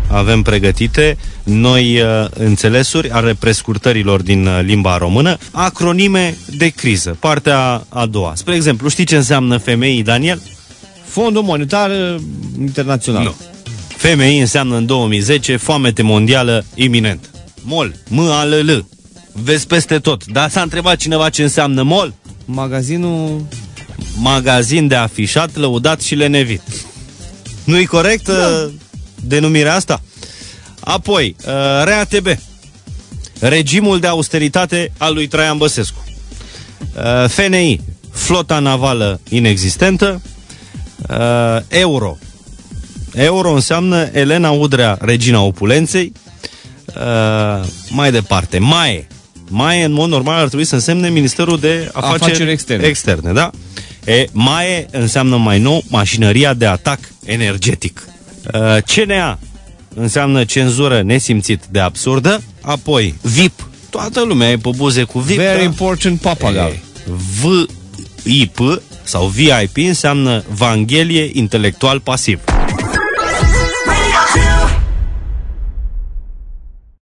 avem pregătite noi înțelesuri ale prescurtărilor din limba română, acronime de criză, partea a doua. Spre exemplu, știi ce înseamnă FMI, Daniel? Fondul Monetar Internațional. Nu. FMI înseamnă în 2010 foamete mondială iminent. MOL, M-A-L-L. Vezi peste tot. Dar s-a întrebat cineva ce înseamnă MOL? Magazin de afișat, lăudat și lenevit. Nu-i corect denumirea asta? Apoi, RATB. Regimul de austeritate al lui Traian Băsescu. FNI. Flota navală inexistentă. Euro. Euro înseamnă Elena Udrea, regina opulenței. Mai departe, MAE în mod normal ar trebui să însemne Ministerul de Afaceri Externe, da? MAE înseamnă mai nou mașinăria de atac energetic. CNA înseamnă cenzură nesimțit de absurdă. Apoi VIP, toată lumea e pe buze cu VIP. Very important papagal. VIP sau VIP înseamnă Vanghelie intelectual pasiv.